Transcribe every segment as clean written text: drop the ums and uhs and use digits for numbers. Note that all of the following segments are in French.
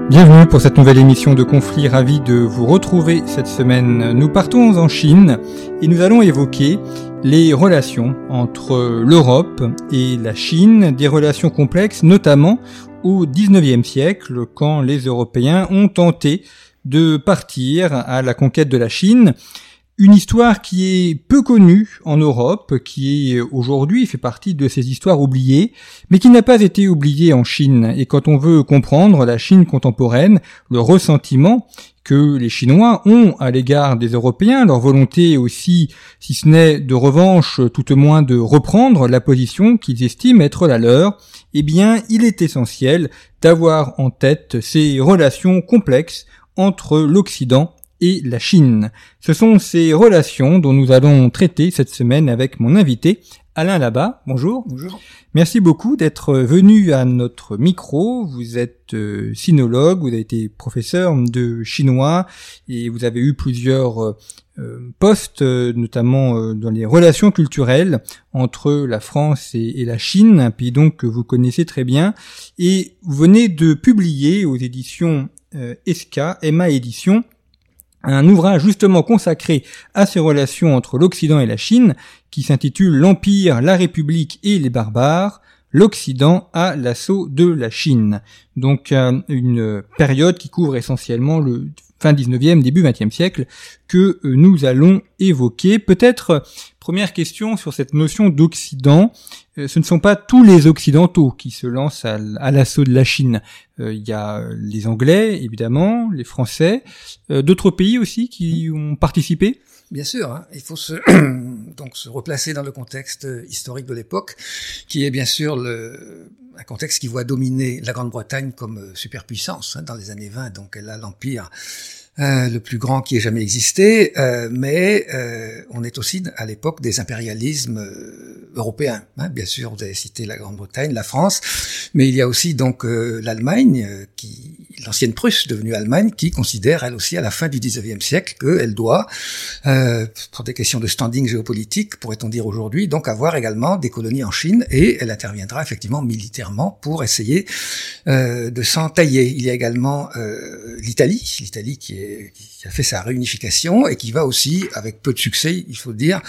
Bienvenue pour cette nouvelle émission de Conflit, ravi de vous retrouver cette semaine. Nous partons en Chine et nous allons évoquer les relations entre l'Europe et la Chine, des relations complexes notamment au XIXe siècle quand les Européens ont tenté de partir à la conquête de la Chine. Une histoire qui est peu connue en Europe, qui est aujourd'hui fait partie de ces histoires oubliées, mais qui n'a pas été oubliée en Chine. Et quand on veut comprendre la Chine contemporaine, le ressentiment que les Chinois ont à l'égard des Européens, leur volonté aussi, si ce n'est de revanche, tout au moins de reprendre la position qu'ils estiment être la leur, eh bien, il est essentiel d'avoir en tête ces relations complexes entre l'Occident et la Chine. Ce sont ces relations dont nous allons traiter cette semaine avec mon invité, Alain Labat. Bonjour. Bonjour. Merci beaucoup d'être venu à notre micro. Vous êtes sinologue, vous avez été professeur de chinois et vous avez eu plusieurs postes, notamment dans les relations culturelles entre la France et la Chine, un pays donc que vous connaissez très bien. Et vous venez de publier aux éditions ESCA, Emma Éditions, un ouvrage justement consacré à ces relations entre l'Occident et la Chine, qui s'intitule « L'Empire, la République et les barbares, l'Occident à l'assaut de la Chine ». Donc une période qui couvre essentiellement le fin 19e, début 20e siècle, que nous allons évoquer. Peut-être, première question sur cette notion d'Occident, ce ne sont pas tous les Occidentaux qui se lancent à l'assaut de la Chine. Il y a les Anglais, évidemment, les Français, d'autres pays aussi qui ont participé. Bien sûr, hein, il faut donc se replacer dans le contexte historique de l'époque, qui est bien sûr un contexte qui voit dominer la Grande-Bretagne comme superpuissance dans les années 20, donc elle a l'empire le plus grand qui ait jamais existé, mais on est aussi à l'époque des impérialismes européens. Hein. Bien sûr, vous avez cité la Grande-Bretagne, la France, mais il y a aussi donc l'Allemagne, l'ancienne Prusse devenue Allemagne, qui considère elle aussi à la fin du XIXe siècle qu'elle doit, pour des questions de standing géopolitique, pourrait-on dire aujourd'hui, donc avoir également des colonies en Chine, et elle interviendra effectivement militairement pour essayer de s'en tailler. Il y a également l'Italie qui a fait sa réunification et qui va aussi, avec peu de succès, il faut dire,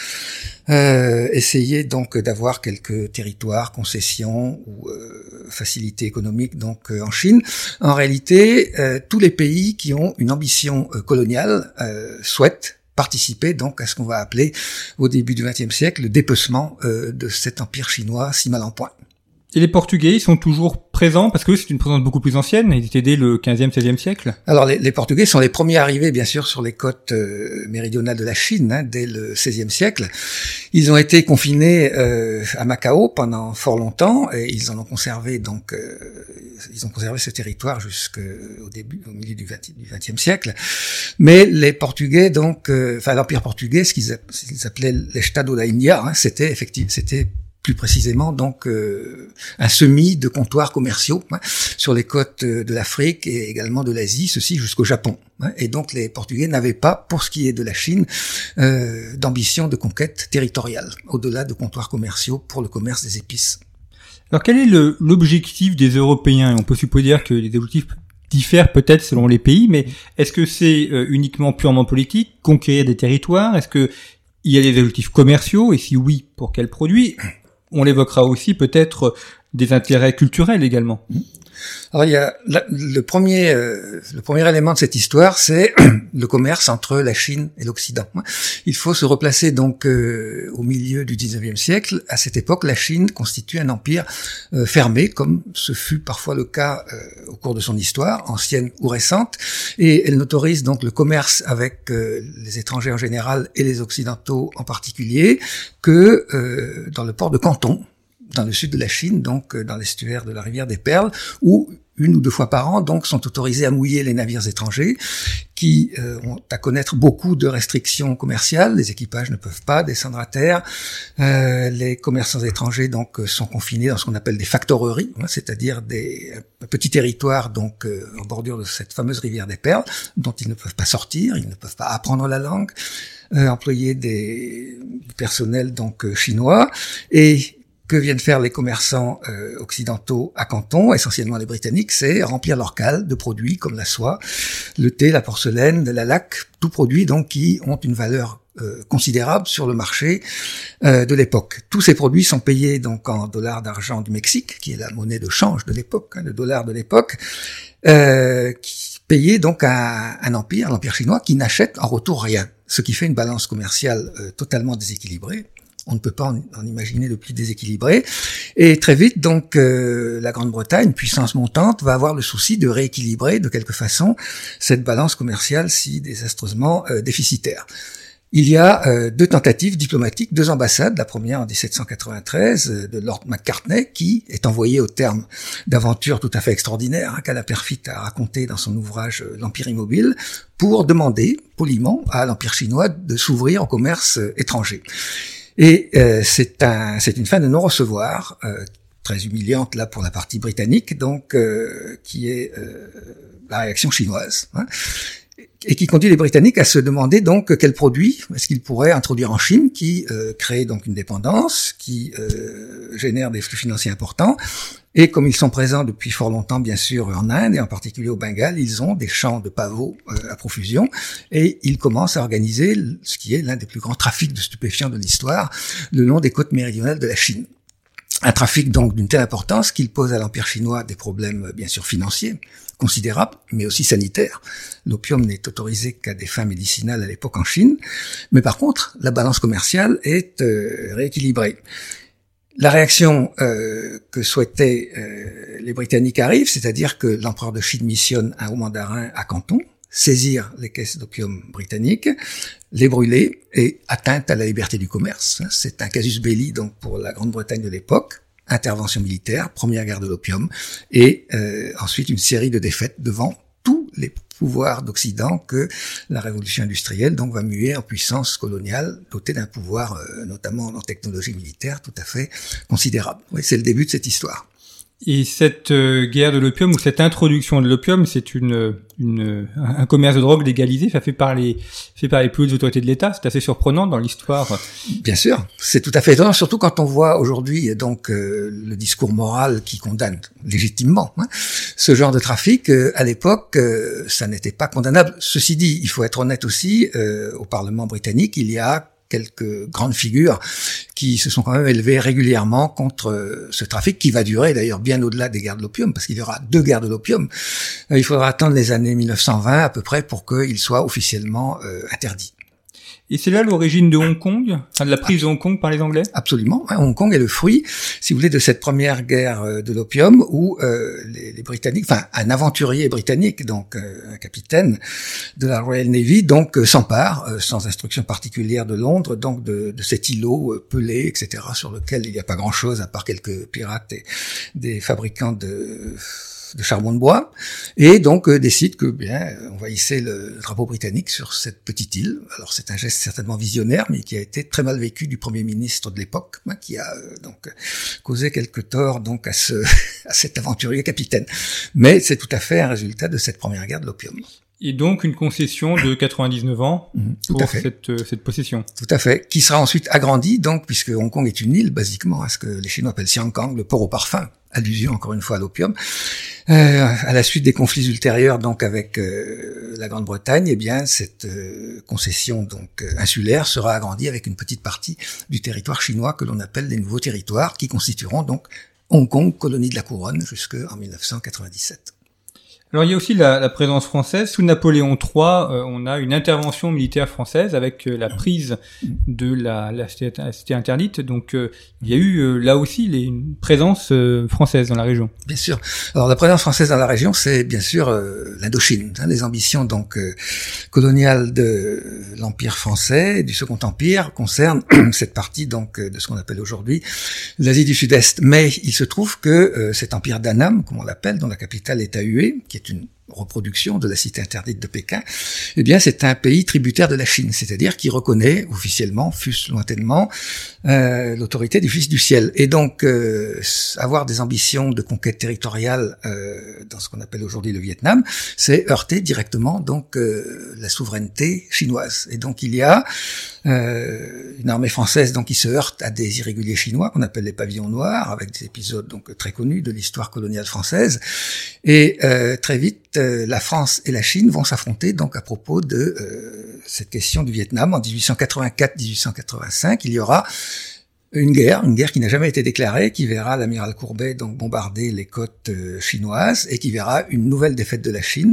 essayer donc d'avoir quelques territoires, concessions ou facilités économiques donc en Chine. En réalité, tous les pays qui ont une ambition coloniale souhaitent participer donc à ce qu'on va appeler au début du XXe siècle le dépecement de cet empire chinois si mal en point. Et les Portugais, ils sont toujours présents parce que c'est une présence beaucoup plus ancienne, ils étaient dès le 15e, 16e siècle. Alors les Portugais sont les premiers arrivés bien sûr sur les côtes méridionales de la Chine dès le 16e siècle. Ils ont été confinés à Macao pendant fort longtemps et ils en ont conservé donc ils ont conservé ce territoire jusqu'au milieu du 20e siècle. Mais les Portugais donc l'empire portugais, ce qu'ils appelaient l'Estado da Índia, c'était plus précisément donc un semis de comptoirs commerciaux sur les côtes de l'Afrique et également de l'Asie, ceci jusqu'au Japon. Et donc les Portugais n'avaient pas, pour ce qui est de la Chine, d'ambition de conquête territoriale, au-delà de comptoirs commerciaux pour le commerce des épices. Alors quel est l'objectif des Européens ? On peut supposer que les objectifs diffèrent peut-être selon les pays, mais est-ce que c'est uniquement purement politique, conquérir des territoires ? Est-ce que il y a des objectifs commerciaux ? Et si oui, pour quels produits ? On l'évoquera aussi peut-être des intérêts culturels également. Alors il y a le premier élément de cette histoire, c'est le commerce entre la Chine et l'Occident. Il faut se replacer donc au milieu du XIXe siècle. À cette époque, la Chine constitue un empire fermé, comme ce fut parfois le cas au cours de son histoire, ancienne ou récente, et elle n'autorise donc le commerce avec les étrangers en général et les Occidentaux en particulier que dans le port de Canton, dans le sud de la Chine, donc dans l'estuaire de la rivière des Perles, où 1 ou 2 fois par an, donc, sont autorisés à mouiller les navires étrangers, qui ont à connaître beaucoup de restrictions commerciales. Les équipages ne peuvent pas descendre à terre. Les commerçants étrangers, donc, sont confinés dans ce qu'on appelle des factoreries, c'est-à-dire des petits territoires, donc, en bordure de cette fameuse rivière des Perles, dont ils ne peuvent pas sortir, ils ne peuvent pas apprendre la langue, employer du personnel, donc, chinois, et que viennent faire les commerçants occidentaux à Canton, essentiellement les Britanniques, c'est remplir leurs cales de produits comme la soie, le thé, la porcelaine, la laque, tous produits donc qui ont une valeur considérable sur le marché de l'époque. Tous ces produits sont payés donc en dollars d'argent du Mexique, qui est la monnaie de change de l'époque, le dollar de l'époque, qui payait donc à un empire, l'empire chinois, qui n'achète en retour rien, ce qui fait une balance commerciale totalement déséquilibrée. On ne peut pas en imaginer de plus déséquilibré. Et très vite, donc, la Grande-Bretagne, puissance montante, va avoir le souci de rééquilibrer de quelque façon cette balance commerciale si désastreusement déficitaire. Il y a deux tentatives diplomatiques, deux ambassades. La première en 1793 de Lord Macartney, qui est envoyé au terme d'aventures tout à fait extraordinaires qu'Alain Perfit a raconté dans son ouvrage L'Empire immobile, pour demander poliment à l'Empire chinois de s'ouvrir au commerce étranger. Et c'est une fin de non-recevoir très humiliante là pour la partie britannique, donc qui est la réaction chinoise, et qui conduit les Britanniques à se demander donc quels produits est-ce qu'ils pourraient introduire en Chine, qui crée donc une dépendance, qui génère des flux financiers importants. Et comme ils sont présents depuis fort longtemps, bien sûr, en Inde, et en particulier au Bengale, ils ont des champs de pavots à profusion, et ils commencent à organiser ce qui est l'un des plus grands trafics de stupéfiants de l'histoire, le long des côtes méridionales de la Chine. Un trafic donc d'une telle importance qu'il pose à l'Empire chinois des problèmes, bien sûr, financiers, considérables, mais aussi sanitaires. L'opium n'est autorisé qu'à des fins médicinales à l'époque en Chine, mais par contre, la balance commerciale est rééquilibrée. La réaction que souhaitaient les Britanniques arrive, c'est-à-dire que l'empereur de Chine missionne un haut mandarin à Canton, saisir les caisses d'opium britanniques, les brûler et atteinte à la liberté du commerce. C'est un casus belli donc pour la Grande-Bretagne de l'époque, intervention militaire, première guerre de l'opium, et ensuite une série de défaites devant tous les pouvoir d'Occident que la révolution industrielle donc va muer en puissance coloniale, dotée d'un pouvoir, notamment en technologie militaire, tout à fait considérable. Oui, c'est le début de cette histoire. Et cette guerre de l'opium, ou cette introduction de l'opium, c'est un commerce de drogue légalisé, fait par les plus hautes autorités de l'État. C'est assez surprenant dans l'histoire. Bien sûr, c'est tout à fait étonnant, surtout quand on voit aujourd'hui donc le discours moral qui condamne légitimement ce genre de trafic. À l'époque, ça n'était pas condamnable. Ceci dit, il faut être honnête aussi, au Parlement britannique, il y a quelques grandes figures qui se sont quand même élevées régulièrement contre ce trafic, qui va durer d'ailleurs bien au-delà des guerres de l'opium, parce qu'il y aura 2 guerres de l'opium. Il faudra attendre les années 1920 à peu près pour qu'il soit officiellement interdit. Et c'est là l'origine de Hong Kong, de la prise de Hong Kong par les Anglais? Absolument. Hong Kong est le fruit, si vous voulez, de cette première guerre de l'opium où les Britanniques, enfin un aventurier britannique, donc un capitaine de la Royal Navy, donc s'empare, sans instruction particulière de Londres, donc de cet îlot pelé, etc., sur lequel il n'y a pas grand-chose à part quelques pirates et des fabricants de charbon de bois, et donc décide que bien on va hisser le drapeau britannique sur cette petite île. Alors c'est un geste certainement visionnaire, mais qui a été très mal vécu du Premier ministre de l'époque, qui a donc causé quelques torts donc à cet aventurier capitaine. Mais c'est tout à fait un résultat de cette première guerre de l'opium. Et donc une concession de 99 ans pour cette possession. Tout à fait, qui sera ensuite agrandie, donc, puisque Hong Kong est une île, basiquement, à ce que les Chinois appellent Siang Kang, le port au parfum, allusion encore une fois à l'opium. À la suite des conflits ultérieurs, donc, avec la Grande-Bretagne, eh bien, cette concession donc insulaire sera agrandie avec une petite partie du territoire chinois que l'on appelle les nouveaux territoires, qui constitueront donc Hong Kong, colonie de la couronne, jusqu'en 1997. Alors il y a aussi la présence française. Sous Napoléon III, on a une intervention militaire française avec la prise de la cité interdite. Donc il y a eu là aussi une présence française dans la région. Bien sûr. Alors la présence française dans la région, c'est bien sûr l'Indochine. Les ambitions donc coloniales de l'Empire français, du Second Empire, concernent cette partie donc de ce qu'on appelle aujourd'hui l'Asie du Sud-Est. Mais il se trouve que cet empire d'Annam, comme on l'appelle, dont la capitale est à Hue, qui est une reproduction de la cité interdite de Pékin, eh bien c'est un pays tributaire de la Chine, c'est-à-dire qui reconnaît officiellement, fût-ce lointainement, l'autorité du Fils du ciel. Et donc avoir des ambitions de conquête territoriale dans ce qu'on appelle aujourd'hui le Vietnam, c'est heurter directement donc la souveraineté chinoise. Et donc il y a une armée française donc qui se heurte à des irréguliers chinois qu'on appelle les pavillons noirs, avec des épisodes donc très connus de l'histoire coloniale française. Et très vite, la France et la Chine vont s'affronter donc à propos de cette question du Vietnam. En 1884-1885, il y aura une guerre qui n'a jamais été déclarée, qui verra l'amiral Courbet donc bombarder les côtes chinoises et qui verra une nouvelle défaite de la Chine,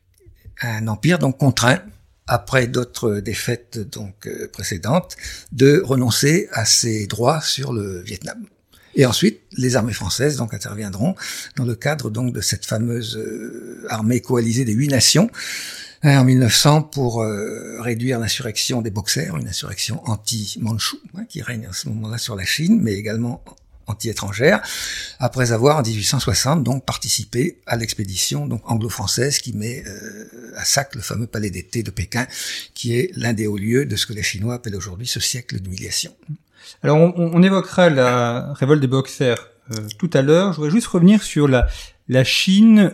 un empire donc contraint, après d'autres défaites donc précédentes, de renoncer à ses droits sur le Vietnam. Et ensuite, les armées françaises donc interviendront dans le cadre donc de cette fameuse armée coalisée des 8 nations en 1900 pour réduire l'insurrection des Boxers, une insurrection anti-mandchoue qui règne à ce moment-là sur la Chine, mais également anti-étrangère, après avoir en 1860 donc participé à l'expédition donc anglo-française qui met à sac le fameux palais d'été de Pékin, qui est l'un des hauts lieux de ce que les Chinois appellent aujourd'hui ce siècle d'humiliation. Alors on évoquera la révolte des Boxers tout à l'heure. Je voudrais juste revenir sur la Chine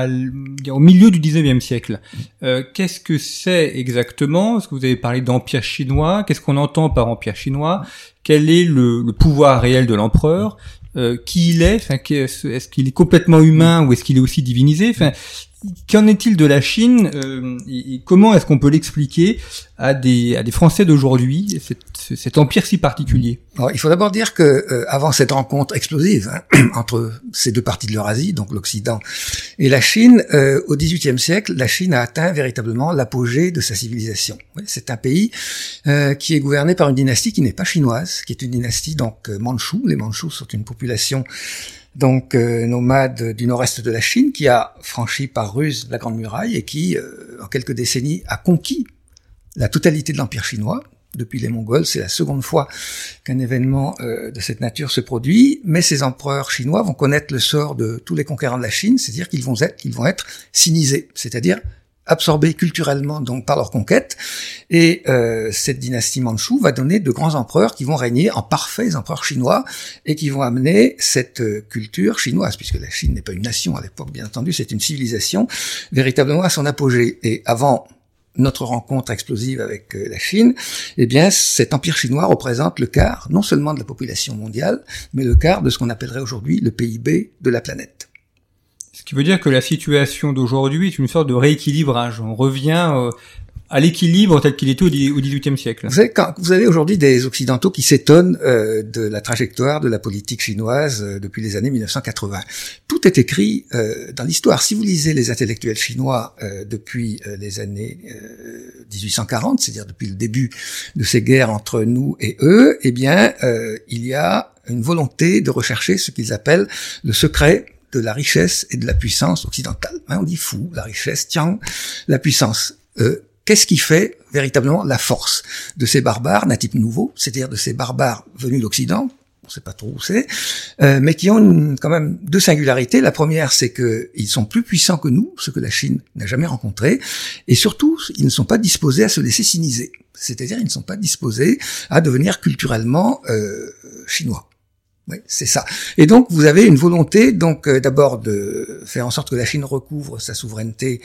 au milieu du 19e siècle. Qu'est-ce que c'est exactement? Est-ce que vous avez parlé d'empire chinois? Qu'est-ce qu'on entend par empire chinois? Quel est le pouvoir réel de l'empereur? Qui il est? Enfin, est-ce qu'il est complètement humain ou est-ce qu'il est aussi divinisé? Enfin, qu'en est-il de la Chine et comment est-ce qu'on peut l'expliquer à des Français d'aujourd'hui, cet empire si particulier? Alors, il faut d'abord dire que avant cette rencontre explosive entre ces deux parties de l'Eurasie, donc l'Occident et la Chine, au XVIIIe siècle, la Chine a atteint véritablement l'apogée de sa civilisation. Oui, c'est un pays qui est gouverné par une dynastie qui n'est pas chinoise, qui est une dynastie donc mandchoue. Les Mandchous sont une population donc nomade du nord-est de la Chine, qui a franchi par ruse la Grande Muraille et qui, en quelques décennies, a conquis la totalité de l'Empire chinois. Depuis les Mongols, c'est la seconde fois qu'un événement de cette nature se produit, mais ces empereurs chinois vont connaître le sort de tous les conquérants de la Chine, c'est-à-dire qu'ils vont être sinisés, c'est-à-dire absorbés culturellement donc par leur conquête, et cette dynastie mandchoue va donner de grands empereurs qui vont régner en parfaits empereurs chinois et qui vont amener cette culture chinoise, puisque la Chine n'est pas une nation à l'époque, bien entendu, c'est une civilisation, véritablement à son apogée. Et avant notre rencontre explosive avec la Chine, eh bien, cet empire chinois représente le quart, non seulement de la population mondiale, mais le quart de ce qu'on appellerait aujourd'hui le PIB de la planète. Ce qui veut dire que la situation d'aujourd'hui est une sorte de rééquilibrage. On revient à l'équilibre tel qu'il était au XVIIIe siècle. Vous savez, quand vous avez aujourd'hui des Occidentaux qui s'étonnent de la trajectoire de la politique chinoise depuis les années 1980. Tout est écrit dans l'histoire. Si vous lisez les intellectuels chinois depuis les années 1840, c'est-à-dire depuis le début de ces guerres entre nous et eux, eh bien, il y a une volonté de rechercher ce qu'ils appellent le secret de la richesse et de la puissance occidentale. On dit fou, la richesse, tiang, la puissance. Qu'est-ce qui fait véritablement la force de ces barbares d'un type nouveau, c'est-à-dire de ces barbares venus d'Occident, on ne sait pas trop où c'est, mais qui ont quand même deux singularités. La première, c'est qu'ils sont plus puissants que nous, ce que la Chine n'a jamais rencontré, et surtout, ils ne sont pas disposés à se laisser siniser, c'est-à-dire ils ne sont pas disposés à devenir culturellement chinois. Oui, c'est ça. Et donc, vous avez une volonté, donc, d'abord de faire en sorte que la Chine recouvre sa souveraineté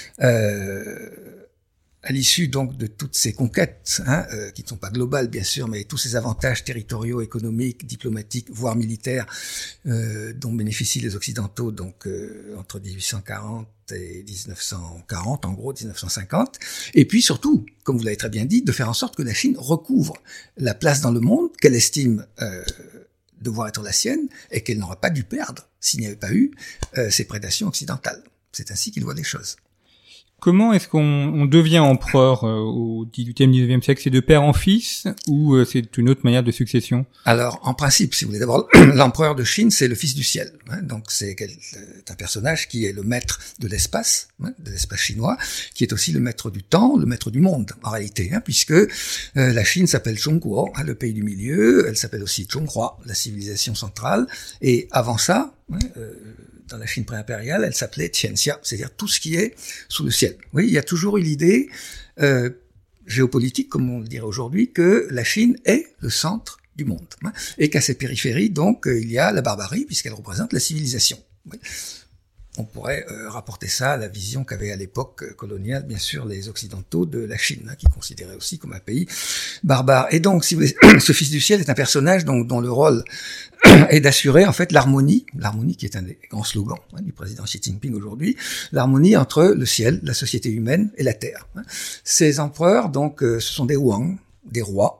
à l'issue donc de toutes ces conquêtes, qui ne sont pas globales bien sûr, mais tous ces avantages territoriaux, économiques, diplomatiques, voire militaires, dont bénéficient les Occidentaux donc entre 1840 et 1940, en gros 1950. Et puis surtout, comme vous l'avez très bien dit, de faire en sorte que la Chine recouvre la place dans le monde qu'elle estime devoir être la sienne et qu'elle n'aurait pas dû perdre s'il n'y avait pas eu ces prédations occidentales. C'est ainsi qu'il voit les choses. Comment est-ce qu'on devient empereur au XVIIIe, XIXe siècle? C'est de père en fils ou c'est une autre manière de succession? Alors, en principe, si vous voulez, d'abord, l'empereur de Chine, c'est le fils du ciel. Donc, c'est un personnage qui est le maître de l'espace chinois, qui est aussi le maître du temps, le maître du monde, en réalité, puisque la Chine s'appelle Zhongguo, le pays du milieu, elle s'appelle aussi Zhonghua, la civilisation centrale, et avant ça, dans la Chine préimpériale, elle s'appelait Tianxia, c'est-à-dire tout ce qui est sous le ciel. Oui, il y a toujours eu l'idée géopolitique, comme on le dirait aujourd'hui, que la Chine est le centre du monde, hein, et qu'à ses périphéries, donc, il y a la barbarie, puisqu'elle représente la civilisation. Oui. On pourrait rapporter ça à la vision qu'avaient à l'époque coloniale, bien sûr, les Occidentaux de la Chine, hein, qui considéraient aussi comme un pays barbare. Et donc, si vous voulez, ce Fils du ciel est un personnage donc, dont le rôle est d'assurer en fait l'harmonie qui est un des grands slogans du président Xi Jinping aujourd'hui, l'harmonie entre le ciel, la société humaine et la terre. Ces empereurs, donc, ce sont des Wang, des rois.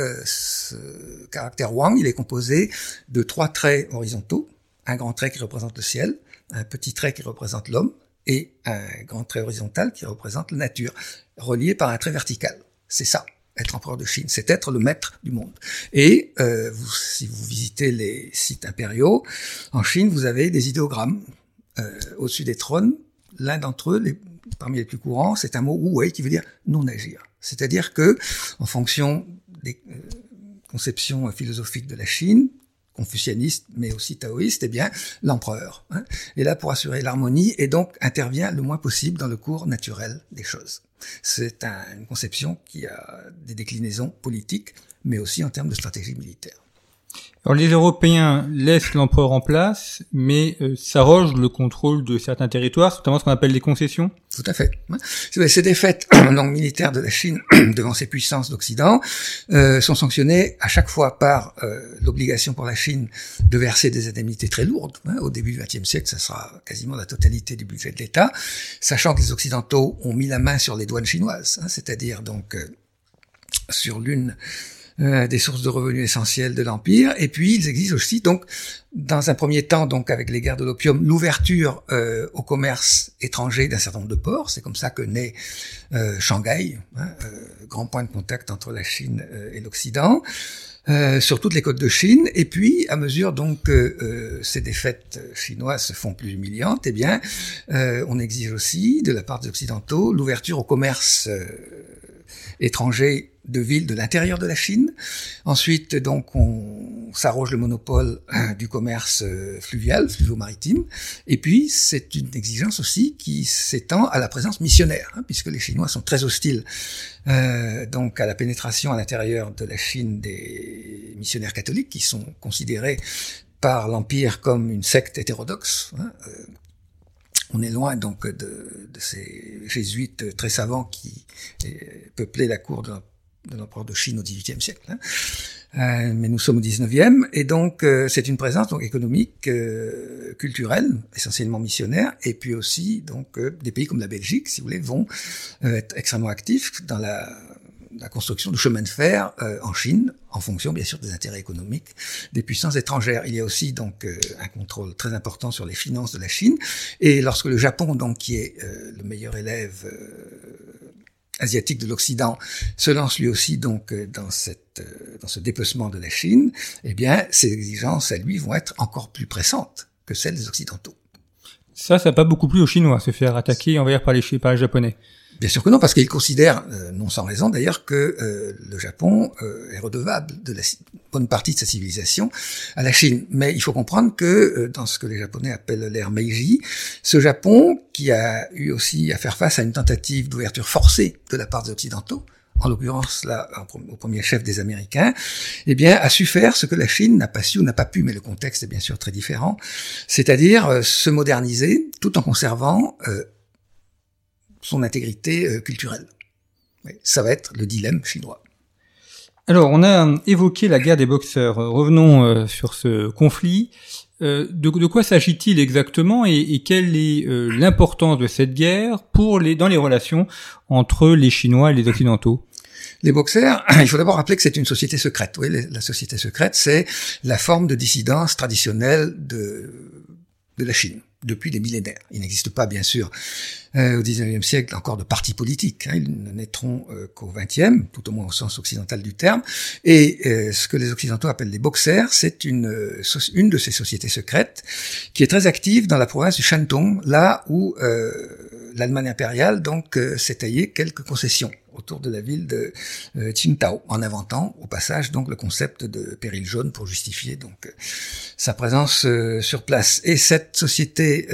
Ce caractère Wang, il est composé de 3 traits horizontaux, un grand trait qui représente le ciel, un petit trait qui représente l'homme et un grand trait horizontal qui représente la nature, relié par un trait vertical. C'est ça, être empereur de Chine, c'est être le maître du monde. Et si vous visitez les sites impériaux, en Chine, vous avez des idéogrammes au-dessus des trônes. L'un d'entre eux, parmi les plus courants, c'est un mot Wu-wei qui veut dire non-agir. C'est-à-dire que, en fonction des conceptions philosophiques de la Chine, confucianiste, mais aussi taoïste, eh bien, l'empereur est là pour assurer l'harmonie et donc intervient le moins possible dans le cours naturel des choses. C'est une conception qui a des déclinaisons politiques, mais aussi en termes de stratégie militaire. Alors les Européens laissent l'empereur en place, mais s'arrogent le contrôle de certains territoires, notamment ce qu'on appelle les concessions. Tout à fait. Ces défaites militaires de la Chine devant ces puissances d'Occident sont sanctionnées à chaque fois par l'obligation pour la Chine de verser des indemnités très lourdes. Au début du XXe siècle, ça sera quasiment la totalité du budget de l'État, sachant que les Occidentaux ont mis la main sur les douanes chinoises, c'est-à-dire donc sur l'une des sources de revenus essentielles de l'Empire, et puis ils exigent aussi, donc, dans un premier temps, donc avec les guerres de l'opium, l'ouverture au commerce étranger d'un certain nombre de ports. C'est comme ça que naît Shanghai, grand point de contact entre la Chine et l'Occident, sur toutes les côtes de Chine. Et puis, à mesure donc que ces défaites chinoises se font plus humiliantes, eh bien, on exige aussi, de la part des Occidentaux, l'ouverture au commerce étranger de villes de l'intérieur de la Chine. Ensuite, donc, on s'arroge le monopole du commerce fluvio-maritime. Et puis, c'est une exigence aussi qui s'étend à la présence missionnaire, puisque les Chinois sont très hostiles donc à la pénétration à l'intérieur de la Chine des missionnaires catholiques, qui sont considérés par l'Empire comme une secte hétérodoxe. On est loin donc de ces jésuites très savants qui peuplaient la cour de l'empereur de Chine au XVIIIe siècle. Mais nous sommes au XIXe, et donc c'est une présence donc économique, culturelle, essentiellement missionnaire, et puis aussi donc des pays comme la Belgique, si vous voulez, vont être extrêmement actifs dans la construction de chemins de fer en Chine, en fonction bien sûr des intérêts économiques des puissances étrangères. Il y a aussi donc un contrôle très important sur les finances de la Chine, et lorsque le Japon, donc qui est le meilleur élève asiatique de l'Occident, se lance lui aussi donc dans ce dépecement de la Chine, eh bien ses exigences à lui vont être encore plus pressantes que celles des Occidentaux. Ça n'a pas beaucoup plu aux Chinois, se faire attaquer et envahir par les Japonais. Bien sûr que non, parce qu'ils considèrent, non sans raison d'ailleurs, que le Japon est redevable de la bonne partie de sa civilisation à la Chine. Mais il faut comprendre que dans ce que les Japonais appellent l'ère Meiji, ce Japon, qui a eu aussi à faire face à une tentative d'ouverture forcée de la part des Occidentaux, en l'occurrence là au premier chef des Américains, eh bien a su faire ce que la Chine n'a pas su ou n'a pas pu, mais le contexte est bien sûr très différent, c'est-à-dire se moderniser tout en conservant son intégrité culturelle. Oui, ça va être le dilemme chinois. Alors, on a évoqué la guerre des boxeurs. Revenons sur ce conflit. De quoi s'agit-il exactement et quelle est l'importance de cette guerre dans les relations entre les Chinois et les Occidentaux? Les boxers, il faut d'abord rappeler que c'est une société secrète. Oui, la société secrète, c'est la forme de dissidence traditionnelle de la Chine depuis des millénaires. Il n'existe pas, bien sûr, au XIXe siècle, encore de partis politiques. Ils ne naîtront qu'au XXe, tout au moins au sens occidental du terme. Et ce que les Occidentaux appellent les boxers, c'est une de ces sociétés secrètes qui est très active dans la province du Shandong, là où l'Allemagne impériale donc s'est taillé quelques concessions autour de la ville de Qingdao, en inventant au passage donc le concept de péril jaune pour justifier donc sa présence sur place. Et cette société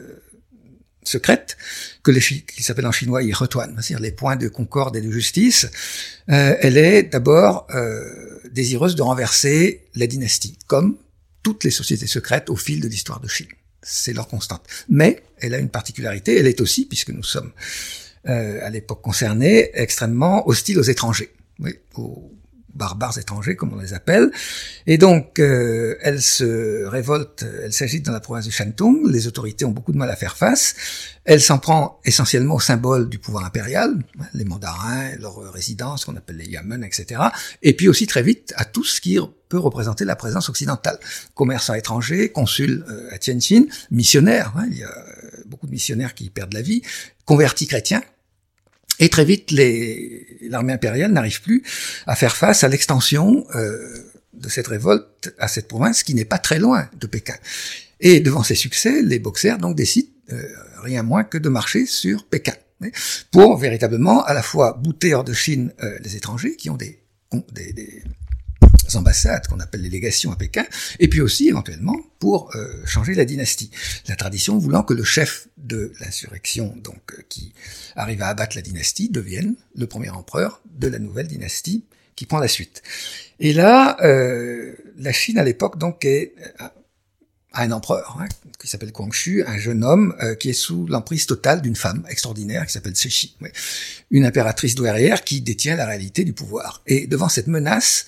secrète, qui s'appelle en chinois Yihetuan, c'est-à-dire les points de concorde et de justice, elle est d'abord désireuse de renverser la dynastie, comme toutes les sociétés secrètes au fil de l'histoire de Chine. C'est leur constante. Mais elle a une particularité, elle est aussi, puisque nous sommes à l'époque concernée, extrêmement hostile aux étrangers, oui, aux barbares étrangers, comme on les appelle. Et donc, elle se révolte, elle s'agite dans la province de Shantung, les autorités ont beaucoup de mal à faire face, elle s'en prend essentiellement au symbole du pouvoir impérial, les mandarins, leurs résidences, qu'on appelle les yamen, etc. Et puis aussi très vite à tout ce qui peut représenter la présence occidentale. Commerçants étrangers, consuls à Tianjin, missionnaires, il y a beaucoup de missionnaires qui perdent la vie, convertis chrétiens. Et très vite, l'armée impériale n'arrive plus à faire face à l'extension de cette révolte à cette province qui n'est pas très loin de Pékin. Et devant ces succès, les Boxers donc décident rien moins que de marcher sur Pékin pour véritablement à la fois bouter hors de Chine les étrangers qui ont des ambassades qu'on appelle les légations à Pékin, et puis aussi éventuellement pour changer la dynastie. La tradition voulant que le chef de l'insurrection, donc qui arrive à abattre la dynastie, devienne le premier empereur de la nouvelle dynastie qui prend la suite. Et là, la Chine à l'époque donc a un empereur qui s'appelle Guangxu, un jeune homme qui est sous l'emprise totale d'une femme extraordinaire qui s'appelle Cixi, une impératrice douairière qui détient la réalité du pouvoir. Et devant cette menace,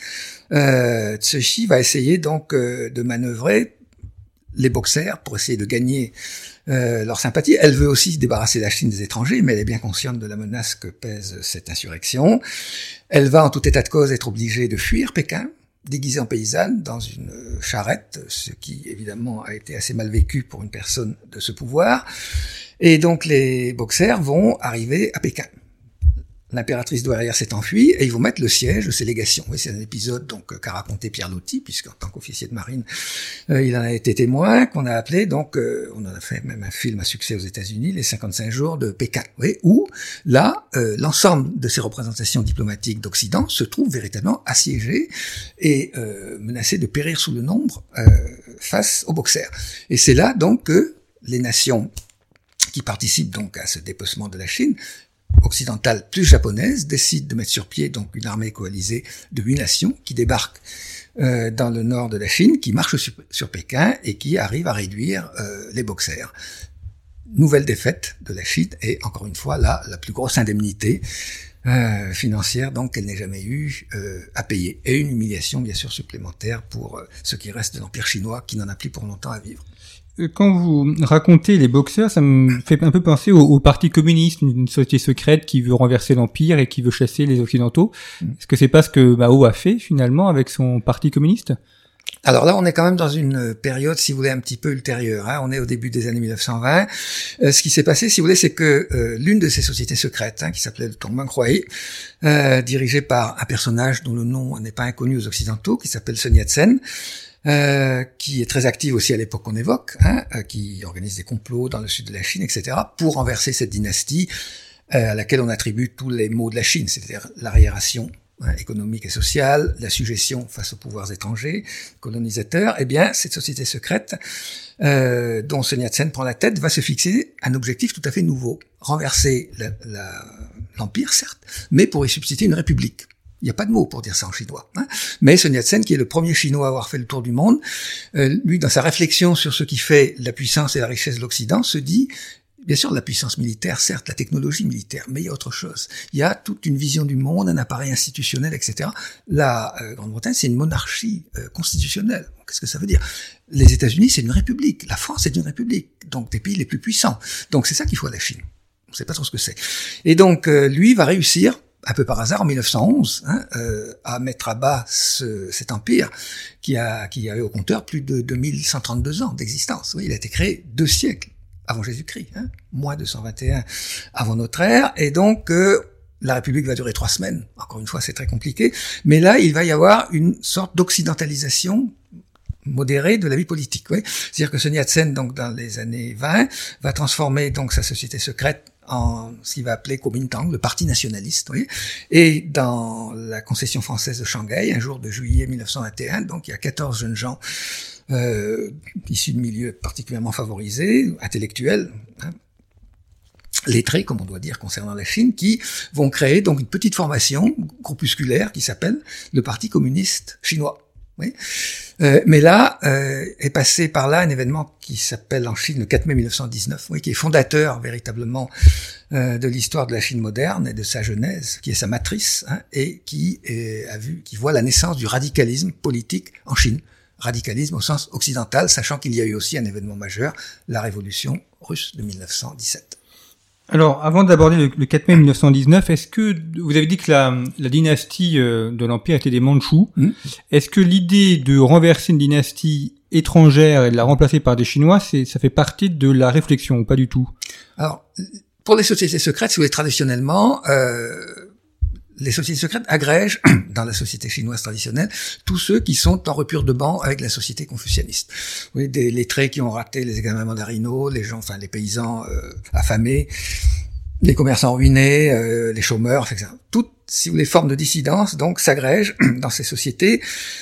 Cixi va essayer donc de manœuvrer les Boxers pour essayer de gagner leur sympathie. Elle veut aussi débarrasser la Chine des étrangers, mais elle est bien consciente de la menace que pèse cette insurrection. Elle va en tout état de cause être obligée de fuir Pékin, déguisée en paysanne dans une charrette, ce qui évidemment a été assez mal vécu pour une personne de ce pouvoir. Et donc les Boxers vont arriver à Pékin. L'impératrice douairière s'est enfuie et ils vont mettre le siège de ces légations. Oui, c'est un épisode donc qu'a raconté Pierre Loti, puisqu'en tant qu'officier de marine, il en a été témoin, qu'on a appelé donc, on en a fait même un film à succès aux États-Unis, les 55 jours de Pékin, oui, où là, l'ensemble de ces représentations diplomatiques d'Occident se trouve véritablement assiégé et menacé de périr sous le nombre face aux Boxers. Et c'est là donc que les nations qui participent donc à ce dépecement de la Chine occidentale plus japonaise décide de mettre sur pied donc une armée coalisée de 8 nations qui débarquent dans le nord de la Chine, qui marche sur Pékin et qui arrive à réduire les Boxers. Nouvelle défaite de la Chine et encore une fois là la plus grosse indemnité financière donc qu'elle n'ait jamais eu à payer, et une humiliation bien sûr supplémentaire pour ce qui reste de l'empire chinois qui n'en a plus pour longtemps à vivre. Quand vous racontez les Boxers, ça me fait un peu penser au Parti communiste, une société secrète qui veut renverser l'Empire et qui veut chasser les Occidentaux. Est-ce que c'est pas ce que Mao a fait finalement avec son Parti communiste ? Alors là, on est quand même dans une période, si vous voulez, un petit peu ultérieure. On est au début des années 1920. Ce qui s'est passé, si vous voulez, c'est que l'une de ces sociétés secrètes, qui s'appelait le Tongmeng Huai, dirigée par un personnage dont le nom n'est pas inconnu aux Occidentaux, qui s'appelle Sun Yat-sen, qui est très active aussi à l'époque qu'on évoque, qui organise des complots dans le sud de la Chine, etc., pour renverser cette dynastie à laquelle on attribue tous les maux de la Chine, c'est-à-dire l'arriération économique et sociale, la suggestion face aux pouvoirs étrangers, colonisateurs. Eh bien, cette société secrète, dont Sun Yat-sen prend la tête, va se fixer un objectif tout à fait nouveau. Renverser l'Empire, certes, mais pour y substituer une république. Il n'y a pas de mot pour dire ça en chinois. Mais Sun Yat-sen, qui est le premier Chinois à avoir fait le tour du monde, lui, dans sa réflexion sur ce qui fait la puissance et la richesse de l'Occident, se dit, bien sûr, la puissance militaire, certes, la technologie militaire, mais il y a autre chose. Il y a toute une vision du monde, un appareil institutionnel, etc. La Grande-Bretagne, c'est une monarchie constitutionnelle. Qu'est-ce que ça veut dire ? Les États-Unis, c'est une république. La France, c'est une république. Donc, des pays les plus puissants. Donc, c'est ça qu'il faut à la Chine. On ne sait pas trop ce que c'est. Et donc, lui va réussir, un peu par hasard, en 1911, à mettre à bas cet empire qui avait au compteur plus de 2132 ans d'existence. Oui, il a été créé 2 siècles avant Jésus-Christ, moins 221 avant notre ère, et donc la République va durer 3 semaines. Encore une fois, c'est très compliqué, mais là, il va y avoir une sorte d'occidentalisation modérée de la vie politique. Oui. C'est-à-dire que Sun Yat-sen, donc dans les années 20, va transformer donc sa société secrète en ce qu'il va appeler Kuomintang, le parti nationaliste. Oui. Et dans la concession française de Shanghai, un jour de juillet 1921, donc il y a 14 jeunes gens issus de milieux particulièrement favorisés, intellectuels, lettrés, comme on doit dire concernant la Chine, qui vont créer donc une petite formation groupusculaire qui s'appelle le Parti communiste chinois. Oui. Mais là, est passé par là un événement qui s'appelle en Chine le 4 mai 1919, oui, qui est fondateur véritablement de l'histoire de la Chine moderne et de sa genèse, qui est sa matrice, et qui voit la naissance du radicalisme politique en Chine. Radicalisme au sens occidental, sachant qu'il y a eu aussi un événement majeur, la révolution russe de 1917. Alors, avant d'aborder le 4 mai 1919, est-ce que vous avez dit que la dynastie de l'Empire était des Mandchous? Est-ce que l'idée de renverser une dynastie étrangère et de la remplacer par des Chinois, ça fait partie de la réflexion ou pas du tout? Alors, pour les sociétés secrètes, si vous voulez, traditionnellement, les sociétés secrètes agrègent, dans la société chinoise traditionnelle, tous ceux qui sont en rupture de banc avec la société confucianiste. Vous voyez, des lettrés qui ont raté les examens mandarinaux, les paysans affamés, les commerçants ruinés, les chômeurs, etc. Toutes, si vous voulez, formes de dissidence, donc, s'agrègent dans ces sociétés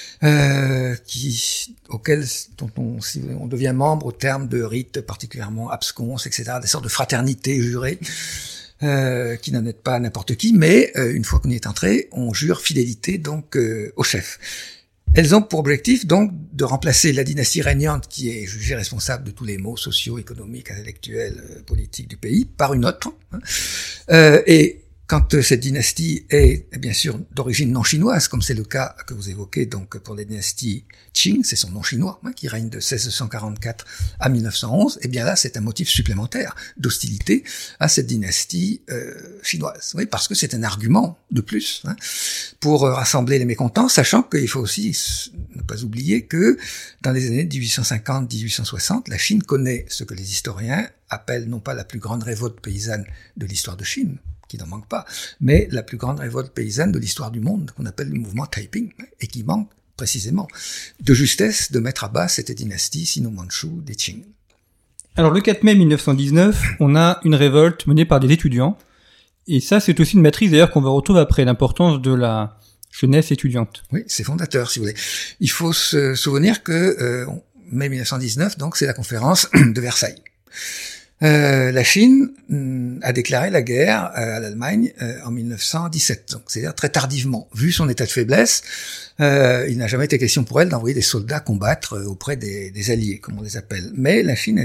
auxquelles on devient membre au terme de rites particulièrement abscons, etc., des sortes de fraternités jurées. Qui n'en est pas n'importe qui, mais une fois qu'on y est entré, on jure fidélité donc au chef. Elles ont pour objectif donc de remplacer la dynastie régnante qui est jugée responsable de tous les maux sociaux, économiques, intellectuels, politiques du pays par une autre. Et quand cette dynastie est bien sûr d'origine non chinoise, comme c'est le cas que vous évoquez donc pour la dynastie Qing, c'est son nom chinois, qui règne de 1644 à 1911, et bien là c'est un motif supplémentaire d'hostilité à cette dynastie chinoise. Oui, parce que c'est un argument de plus pour rassembler les mécontents, sachant qu'il faut aussi ne pas oublier que dans les années 1850-1860, la Chine connaît ce que les historiens appellent non pas la plus grande révolte paysanne de l'histoire de Chine, qui n'en manque pas, mais la plus grande révolte paysanne de l'histoire du monde, qu'on appelle le mouvement Taiping, et qui manque précisément de justesse de mettre à bas cette dynastie sino-mandchoue des Qing. Alors le 4 mai 1919, on a une révolte menée par des étudiants, et ça c'est aussi une matrice d'ailleurs qu'on va retrouver après, l'importance de la jeunesse étudiante. Oui, c'est fondateur si vous voulez. Il faut se souvenir que mai 1919, donc c'est la conférence de Versailles. La Chine a déclaré la guerre à l'Allemagne en 1917, donc c'est-à-dire très tardivement. Vu son état de faiblesse, il n'a jamais été question pour elle d'envoyer des soldats combattre auprès des alliés, comme on les appelle. Mais la Chine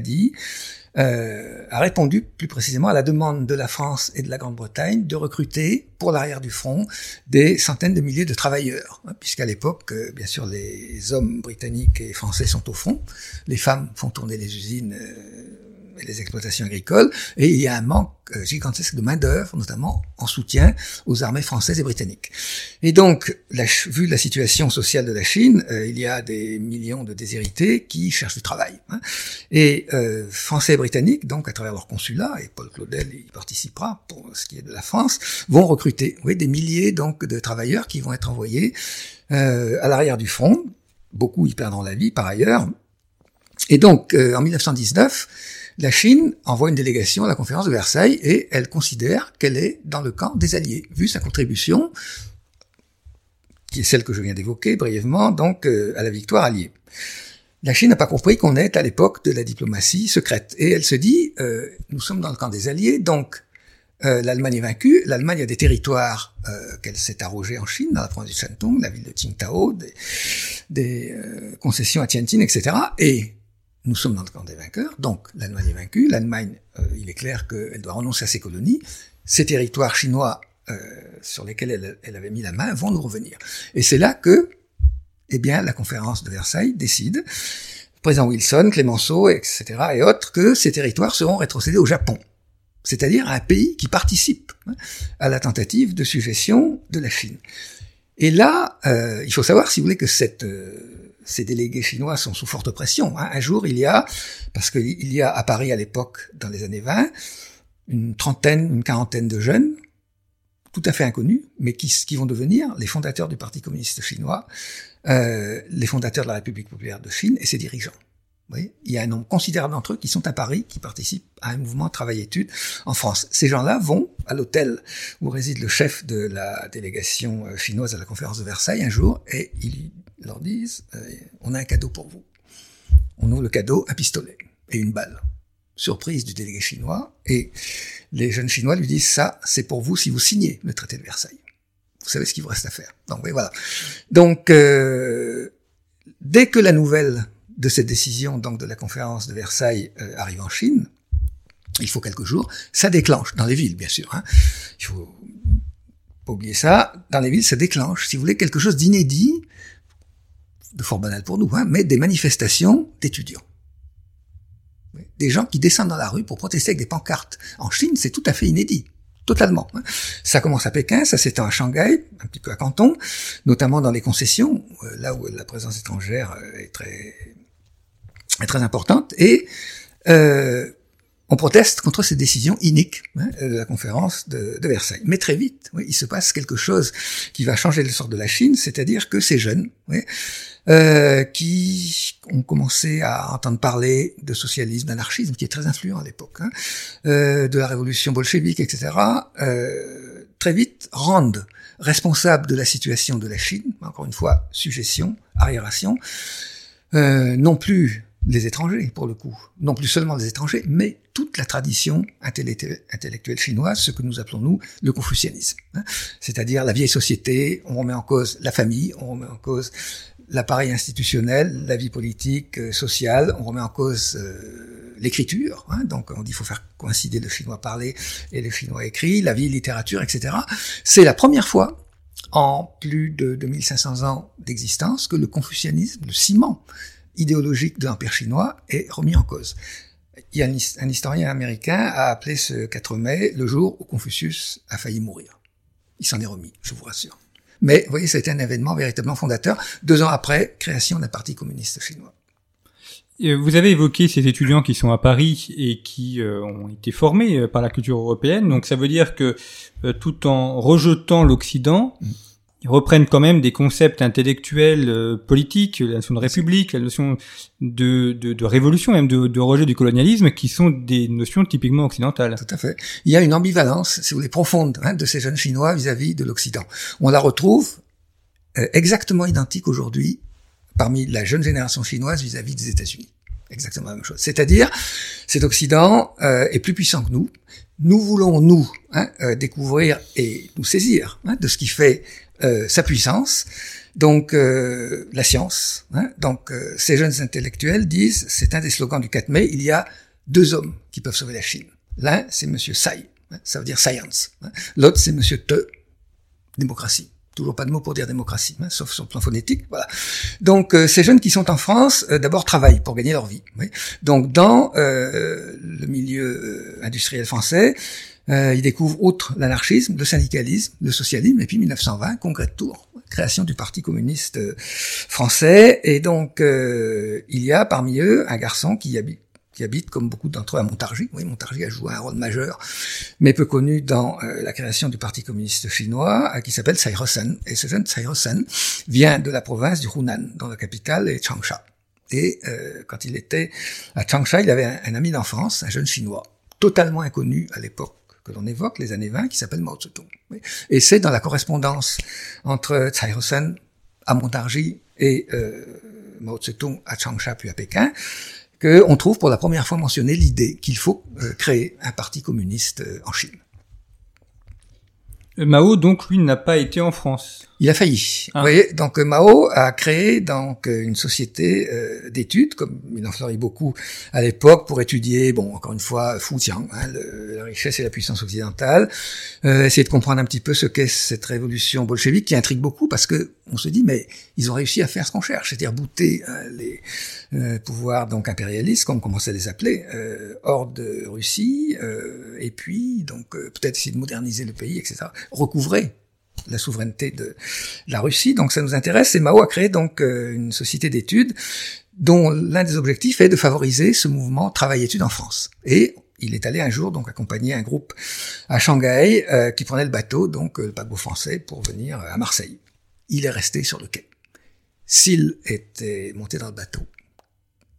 a répondu plus précisément à la demande de la France et de la Grande-Bretagne de recruter pour l'arrière du front des centaines de milliers de travailleurs, puisqu'à l'époque, bien sûr, les hommes britanniques et français sont au front, les femmes font tourner les usines et les exploitations agricoles, et il y a un manque gigantesque de main-d'œuvre, notamment en soutien aux armées françaises et britanniques. Et donc, vu la situation sociale de la Chine, il y a des millions de déshérités qui cherchent du travail. Et Français et Britanniques, donc à travers leur consulat, et Paul Claudel y participera pour ce qui est de la France, vont recruter des milliers donc de travailleurs qui vont être envoyés à l'arrière du front. Beaucoup y perdront la vie par ailleurs. Et donc, en 1919, la Chine envoie une délégation à la conférence de Versailles et elle considère qu'elle est dans le camp des Alliés, vu sa contribution, qui est celle que je viens d'évoquer brièvement, donc à la victoire alliée. La Chine n'a pas compris qu'on est à l'époque de la diplomatie secrète. Et elle se dit, nous sommes dans le camp des Alliés, donc l'Allemagne est vaincue, l'Allemagne a des territoires qu'elle s'est arrogés en Chine, dans la province du Shantung, la ville de Qingdao, des concessions à Tianjin, etc. Et nous sommes dans le camp des vainqueurs, donc l'Allemagne est vaincue. L'Allemagne, il est clair qu'elle doit renoncer à ses colonies. Ces territoires chinois sur lesquels elle avait mis la main vont nous revenir. Et c'est là que, la conférence de Versailles décide, le président Wilson, Clemenceau, etc. et autres, que ces territoires seront rétrocédés au Japon, c'est-à-dire à un pays qui participe à la tentative de sujétion de la Chine. Et là, il faut savoir, si vous voulez, que ces délégués chinois sont sous forte pression. Un jour, parce qu'il y a à Paris à l'époque, dans les années 20, une quarantaine de jeunes, tout à fait inconnus, mais qui vont devenir les fondateurs du Parti communiste chinois, les fondateurs de la République populaire de Chine et ses dirigeants. Oui, il y a un nombre considérable d'entre eux qui sont à Paris, qui participent à un mouvement travail-études en France. Ces gens-là vont à l'hôtel où réside le chef de la délégation chinoise à la conférence de Versailles un jour, et ils leur disent on a un cadeau pour vous. On ouvre le cadeau, un pistolet et une balle. Surprise du délégué chinois, et les jeunes Chinois lui disent ça, c'est pour vous si vous signez le traité de Versailles. Vous savez ce qu'il vous reste à faire. Donc oui, voilà. Donc dès que la nouvelle de cette décision, donc de la conférence de Versailles, arrive en Chine, il faut quelques jours, ça déclenche, dans les villes bien sûr, hein. Il faut pas oublier ça, dans les villes ça déclenche, si vous voulez, quelque chose d'inédit, de fort banal pour nous, hein, mais des manifestations d'étudiants. Des gens qui descendent dans la rue pour protester avec des pancartes. En Chine, c'est tout à fait inédit. Totalement. Ça commence à Pékin, ça s'étend à Shanghai, un petit peu à Canton, notamment dans les concessions, là où la présence étrangère est très importante, et on proteste contre ces décisions iniques de la conférence de Versailles. Mais très vite, il se passe quelque chose qui va changer le sort de la Chine, c'est-à-dire que ces jeunes qui ont commencé à entendre parler de socialisme, d'anarchisme, qui est très influent à l'époque, de la révolution bolchevique, etc., très vite rendent responsables de la situation de la Chine, encore une fois, suggestion, arriération, non plus les étrangers, pour le coup, non plus seulement les étrangers, mais toute la tradition intellectuelle chinoise, ce que nous appelons, nous, le confucianisme. C'est-à-dire la vieille société, on remet en cause la famille, on remet en cause l'appareil institutionnel, la vie politique, sociale, on remet en cause l'écriture, donc on dit qu'il faut faire coïncider le chinois parlé et le chinois écrit, la vieille littérature, etc. C'est la première fois en plus de 2500 ans d'existence que le confucianisme, le ciment idéologique de l'Empire chinois, est remis en cause. Il y a un historien américain a appelé ce 4 mai le jour où Confucius a failli mourir. Il s'en est remis, je vous rassure. Mais, vous voyez, ça a été un événement véritablement fondateur. 2 ans après, création d'un parti communiste chinois. Vous avez évoqué ces étudiants qui sont à Paris et qui ont été formés par la culture européenne. Donc ça veut dire que tout en rejetant l'Occident, ils reprennent quand même des concepts intellectuels, politiques, la notion de république, la notion de révolution, même de rejet du colonialisme, qui sont des notions typiquement occidentales. Tout à fait. Il y a une ambivalence, si vous voulez, profonde, de ces jeunes Chinois vis-à-vis de l'Occident. On la retrouve exactement identique aujourd'hui parmi la jeune génération chinoise vis-à-vis des États-Unis. Exactement la même chose. C'est-à-dire, cet Occident est plus puissant que nous. Nous voulons, nous, découvrir et nous saisir de ce qui fait sa puissance, donc la science. Donc ces jeunes intellectuels disent, c'est un des slogans du 4 mai, il y a 2 hommes qui peuvent sauver la Chine. L'un, c'est Monsieur Tsai, ça veut dire science. L'autre, c'est Monsieur Te, démocratie. Toujours pas de mot pour dire démocratie, sauf sur le plan phonétique. Voilà. Donc ces jeunes qui sont en France, d'abord travaillent pour gagner leur vie. Donc dans le milieu industriel français, ils découvrent outre l'anarchisme, le syndicalisme, le socialisme, et puis 1920, congrès de Tours, création du Parti communiste français. Et donc il y a parmi eux un garçon qui habite comme beaucoup d'entre eux à Montargis. Oui, Montargis a joué un rôle majeur, mais peu connu dans la création du Parti communiste chinois, qui s'appelle Tsai He-sen. Et ce jeune Tsai He-sen vient de la province du Hunan, dont la capitale est Changsha. Et quand il était à Changsha, il avait un ami d'enfance, un jeune chinois, totalement inconnu à l'époque que l'on évoque, les années 20, qui s'appelle Mao Tse-tung. Et c'est dans la correspondance entre Tsai He-sen à Montargis et Mao Tse-tung à Changsha puis à Pékin qu'on trouve pour la première fois mentionné l'idée qu'il faut créer un parti communiste en Chine. Mao, donc, lui, n'a pas été en France. Il a failli. Vous voyez, donc Mao a créé donc une société d'études, comme il en fleurit beaucoup à l'époque, pour étudier, bon, encore une fois, Fujian, la richesse et la puissance occidentale, essayer de comprendre un petit peu ce qu'est cette révolution bolchevique qui intrigue beaucoup, parce que on se dit, mais ils ont réussi à faire ce qu'on cherche, c'est-à-dire bouter les pouvoirs donc impérialistes, comme on commençait à les appeler, hors de Russie, et puis donc peut-être essayer de moderniser le pays, etc., recouvrer la souveraineté de la Russie. Donc ça nous intéresse, et Mao a créé donc une société d'études dont l'un des objectifs est de favoriser ce mouvement travail-études en France. Et il est allé un jour donc accompagner un groupe à Shanghai qui prenait le bateau, donc le paquebot français, pour venir à Marseille. Il est resté sur le quai. S'il était monté dans le bateau,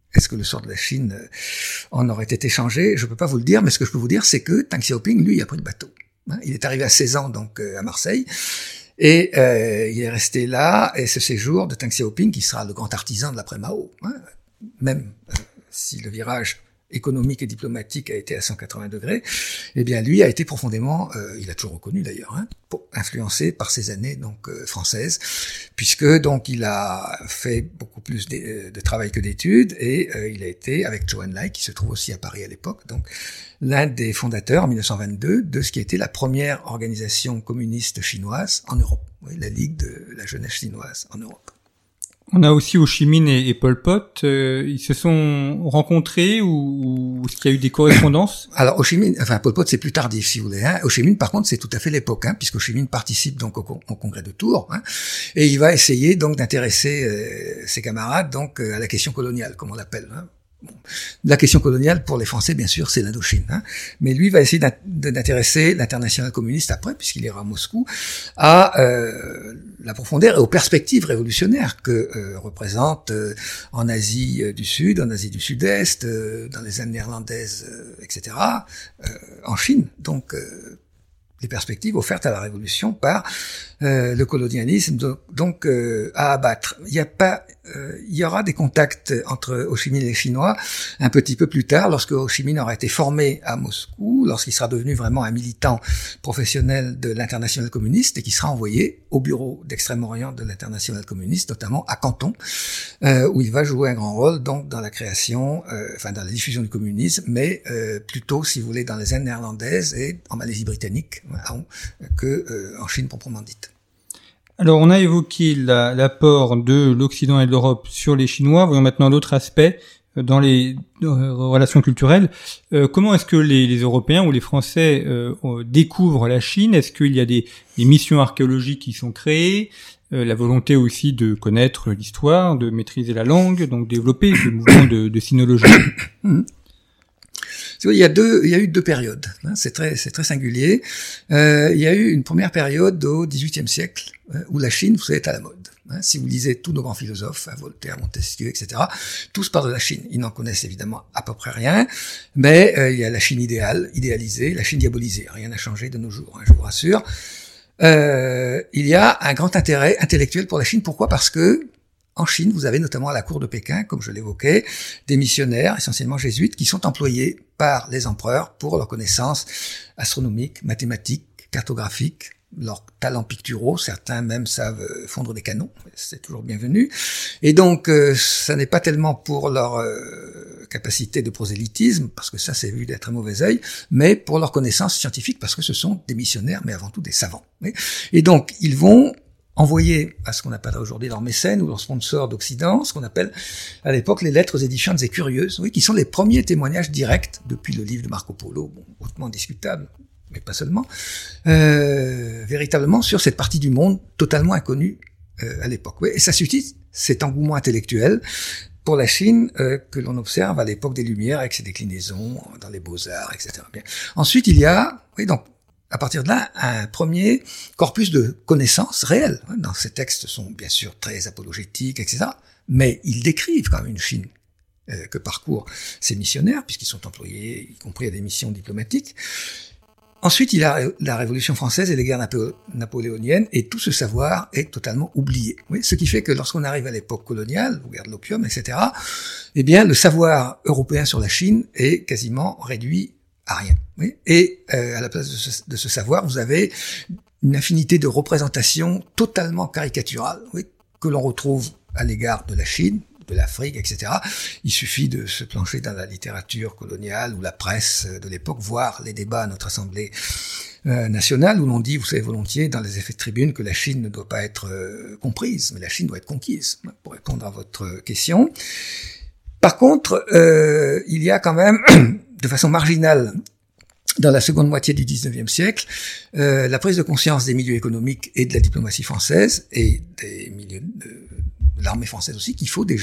Est-ce que le sort de la Chine en aurait été changé? Je peux pas vous le dire, mais ce que je peux vous dire, c'est que Deng Xiaoping, lui, a pris le bateau. Il est arrivé à 16 ans, donc, à Marseille. Et il est resté là, et ce séjour de Deng Xiaoping, qui sera le grand artisan de l'après-Mao, même si le virage économique et diplomatique a été à 180 degrés, eh bien lui a été profondément, il a toujours reconnu d'ailleurs, influencé par ces années donc françaises, puisque donc il a fait beaucoup plus de travail que d'études, et il a été avec Zhou Enlai, qui se trouve aussi à Paris à l'époque, donc l'un des fondateurs en 1922 de ce qui a été la première organisation communiste chinoise en Europe, la Ligue de la jeunesse chinoise en Europe. On a aussi Ho Chi Minh et Pol Pot, ils se sont rencontrés ou est-ce qu'il y a eu des correspondances? Alors Ho Chi Minh, Pol Pot c'est plus tardif si vous voulez. Ho Chi Minh par contre c'est tout à fait l'époque, puisque Ho Chi Minh participe donc au congrès de Tours, et il va essayer donc d'intéresser ses camarades donc à la question coloniale comme on l'appelle. Bon. La question coloniale pour les Français, bien sûr, c'est l'Indochine. Mais lui va essayer d'intéresser l'international communiste après, puisqu'il ira à Moscou, à la profondeur et aux perspectives révolutionnaires que représente en Asie du Sud, en Asie du Sud-Est, dans les Indes néerlandaises, etc., en Chine. Donc, les perspectives offertes à la révolution par le colonialisme donc à abattre. Il y aura des contacts entre Ho Chi Minh et les Chinois un petit peu plus tard, lorsque Ho Chi Minh aura été formé à Moscou, lorsqu'il sera devenu vraiment un militant professionnel de l'Internationale communiste et qui sera envoyé au bureau d'Extrême-Orient de l'Internationale communiste, notamment à Canton, où il va jouer un grand rôle donc dans la création, dans la diffusion du communisme, mais plutôt, si vous voulez, dans les Indes néerlandaises et en Malaisie britannique, que en Chine proprement dite. Alors, on a évoqué l'apport de l'Occident et de l'Europe sur les Chinois. Voyons maintenant l'autre aspect dans les relations culturelles. Comment est-ce que les Européens ou les Français découvrent la Chine? Est-ce qu'il y a des missions archéologiques qui sont créées? La volonté aussi de connaître l'histoire, de maîtriser la langue, donc développer ce mouvement de sinologie. Il y a eu deux périodes. C'est très singulier. Il y a eu une première période au XVIIIe siècle où la Chine, vous savez, est à la mode. Si vous lisez tous nos grands philosophes, Voltaire, Montesquieu, etc., tous parlent de la Chine. Ils n'en connaissent évidemment à peu près rien, mais il y a la Chine idéalisée, la Chine diabolisée. Rien n'a changé de nos jours, je vous rassure. Il y a un grand intérêt intellectuel pour la Chine. Pourquoi? Parce que en Chine, vous avez notamment à la cour de Pékin, comme je l'évoquais, des missionnaires, essentiellement jésuites, qui sont employés par les empereurs pour leurs connaissances astronomiques, mathématiques, cartographiques, leurs talents picturaux. Certains même savent fondre des canons, c'est toujours bienvenu. Et donc, ça n'est pas tellement pour leur capacité de prosélytisme, parce que ça c'est vu d'un très mauvais œil, mais pour leurs connaissances scientifiques, parce que ce sont des missionnaires, mais avant tout des savants. Et donc, ils vont envoyer à ce qu'on appelle aujourd'hui leurs mécènes ou leurs sponsors d'Occident, ce qu'on appelle à l'époque les lettres édifiantes et curieuses, qui sont les premiers témoignages directs, depuis le livre de Marco Polo, hautement discutable, mais pas seulement, véritablement sur cette partie du monde totalement inconnue à l'époque. Et ça suscite cet engouement intellectuel pour la Chine que l'on observe à l'époque des Lumières, avec ses déclinaisons dans les Beaux-Arts, etc. Bien. Ensuite, il y a, donc, à partir de là, un premier corpus de connaissances réelles. Dans ces textes sont bien sûr très apologétiques, etc. Mais ils décrivent quand même une Chine que parcourent ces missionnaires, puisqu'ils sont employés, y compris à des missions diplomatiques. Ensuite, il y a la Révolution française et les guerres napoléoniennes, et tout ce savoir est totalement oublié. Ce qui fait que lorsqu'on arrive à l'époque coloniale, aux guerres de l'opium, etc., eh bien, le savoir européen sur la Chine est quasiment réduit à rien. Et à la place de ce savoir, vous avez une infinité de représentations totalement caricaturales que l'on retrouve à l'égard de la Chine, de l'Afrique, etc. Il suffit de se plancher dans la littérature coloniale ou la presse de l'époque, voir les débats à notre Assemblée nationale, où l'on dit, vous savez volontiers, dans les effets de tribune, que la Chine ne doit pas être comprise, mais la Chine doit être conquise, pour répondre à votre question. Par contre, il y a quand même, de façon marginale, dans la seconde moitié du XIXe siècle, la prise de conscience des milieux économiques et de la diplomatie française, et des milieux de l'armée française aussi, qu'il faut des gens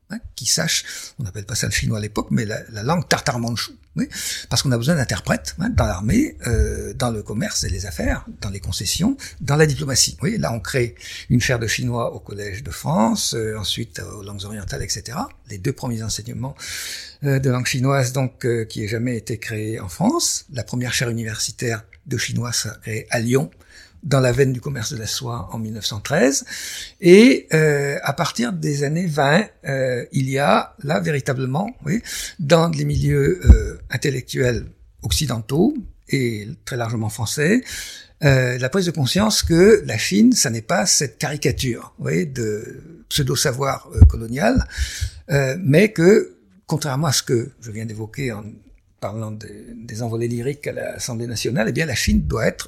qui sache, on n'appelle pas ça le chinois à l'époque, mais la langue tartare-mandchou, oui, parce qu'on a besoin d'interprètes dans l'armée, dans le commerce et les affaires, dans les concessions, dans la diplomatie. Oui, là on crée une chaire de chinois au Collège de France, ensuite aux langues orientales, etc. Les 2 premiers enseignements de langue chinoise, donc qui ait jamais été créé en France. La première chaire universitaire de chinois sera créée à Lyon, dans la veine du commerce de la soie en 1913. Et à partir des années 20, il y a là véritablement, oui, dans les milieux intellectuels occidentaux et très largement français, la prise de conscience que la Chine, ça n'est pas cette caricature, oui, de pseudo-savoir colonial, mais que, contrairement à ce que je viens d'évoquer en parlant des envolées lyriques à l'Assemblée nationale, eh bien la Chine doit être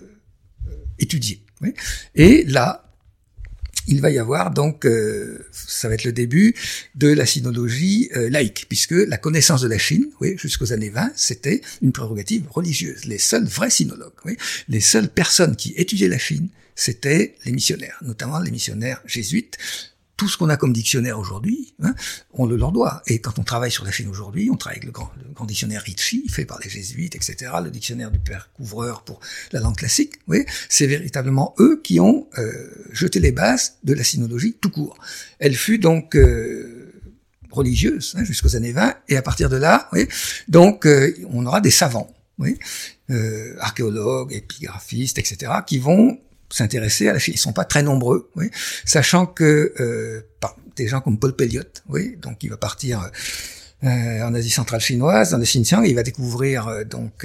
étudié. Oui. Et là, il va y avoir donc, ça va être le début de la sinologie laïque, puisque la connaissance de la Chine, oui, jusqu'aux années 20, c'était une prérogative religieuse. Les seuls vrais sinologues, oui, les seules personnes qui étudiaient la Chine, c'était les missionnaires, notamment les missionnaires jésuites. Tout ce qu'on a comme dictionnaire aujourd'hui, on le leur doit. Et quand on travaille sur la Chine aujourd'hui, on travaille avec le grand dictionnaire Ricci, fait par les jésuites, etc., le dictionnaire du père Couvreur pour la langue classique. Oui, c'est véritablement eux qui ont jeté les bases de la sinologie tout court. Elle fut donc religieuse jusqu'aux années 20, et à partir de là, oui, donc on aura des savants, oui, archéologues, épigraphistes, etc., qui vont s'intéresser à la Chine. Ils sont pas très nombreux, oui, sachant que des gens comme Paul Pelliot, oui, donc il va partir en Asie centrale chinoise, dans le Xinjiang, et il va découvrir donc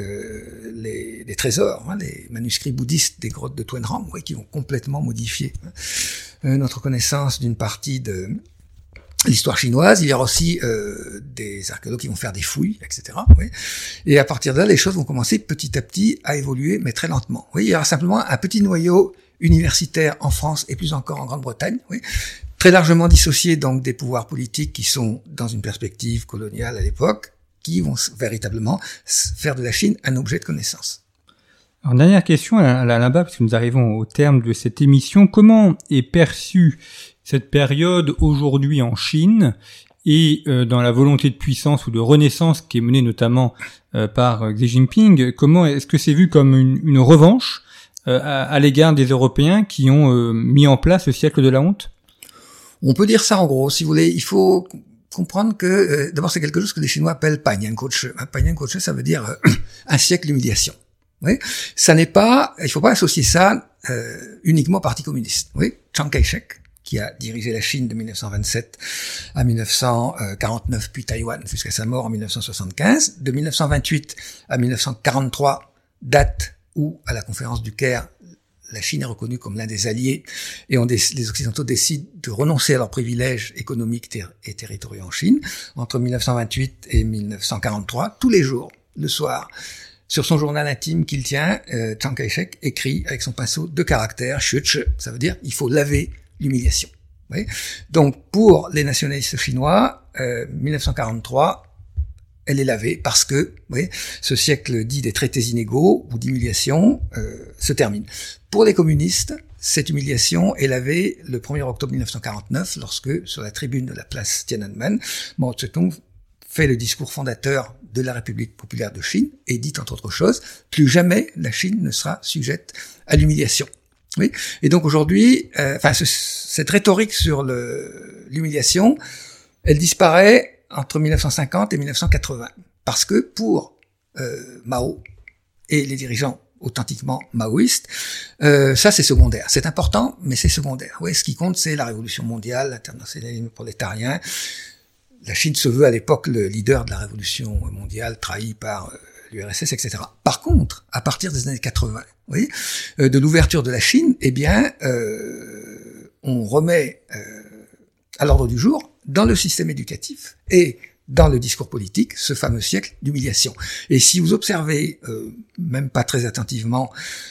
les trésors, les manuscrits bouddhistes des grottes de Tuanrang, oui, qui vont complètement modifier notre connaissance d'une partie de l'histoire chinoise. Il y aura aussi des archéologues qui vont faire des fouilles, etc. Oui. Et à partir de là, les choses vont commencer petit à petit à évoluer, mais très lentement. Oui, il y aura simplement un petit noyau universitaire en France et plus encore en Grande-Bretagne, oui, très largement dissocié donc des pouvoirs politiques qui sont dans une perspective coloniale à l'époque, qui vont véritablement faire de la Chine un objet de connaissance. Alors, dernière question là-bas, parce que nous arrivons au terme de cette émission. Comment est perçue cette période aujourd'hui en Chine et dans la volonté de puissance ou de renaissance qui est menée notamment par Xi Jinping? Comment est-ce que c'est vu comme une revanche à l'égard des Européens qui ont mis en place le siècle de la honte? On peut dire ça en gros, si vous voulez. Il faut comprendre que d'abord c'est quelque chose que les Chinois appellent Panyan Koche. Panyan Koche, ça veut dire un siècle d'humiliation. Oui, ça n'est pas, il faut pas associer ça uniquement au Parti communiste. Oui, Chiang Kai-shek, qui a dirigé la Chine de 1927 à 1949, puis Taïwan jusqu'à sa mort en 1975, de 1928 à 1943, date où, à la conférence du Caire, la Chine est reconnue comme l'un des alliés et les Occidentaux décident de renoncer à leurs privilèges économiques et territoriaux en Chine. Entre 1928 et 1943, tous les jours, le soir, sur son journal intime qu'il tient, Chiang Kai-shek écrit avec son pinceau 2 caractères, Shuche, ça veut dire il faut laver l'humiliation. Oui. Donc pour les nationalistes chinois, 1943, elle est lavée parce que, oui, ce siècle dit des traités inégaux ou d'humiliation se termine. Pour les communistes, cette humiliation est lavée le 1er octobre 1949, lorsque, sur la tribune de la place Tiananmen, Mao Tse-tung fait le discours fondateur de la République populaire de Chine et dit, entre autres choses, plus jamais la Chine ne sera sujette à l'humiliation. Oui. Et donc aujourd'hui, cette rhétorique sur l'humiliation, elle disparaît entre 1950 et 1980, parce que pour Mao et les dirigeants authentiquement maoïstes, ça c'est secondaire. C'est important, mais c'est secondaire. Oui, ce qui compte, c'est la révolution mondiale, l'internationalisme prolétarien. La Chine se veut à l'époque le leader de la révolution mondiale, trahi par l'URSS, etc. Par contre, à partir des années 80, oui, de l'ouverture de la Chine, eh bien, on remet à l'ordre du jour, dans le système éducatif et dans le discours politique, ce fameux siècle d'humiliation. Et si vous observez, même pas très attentivement,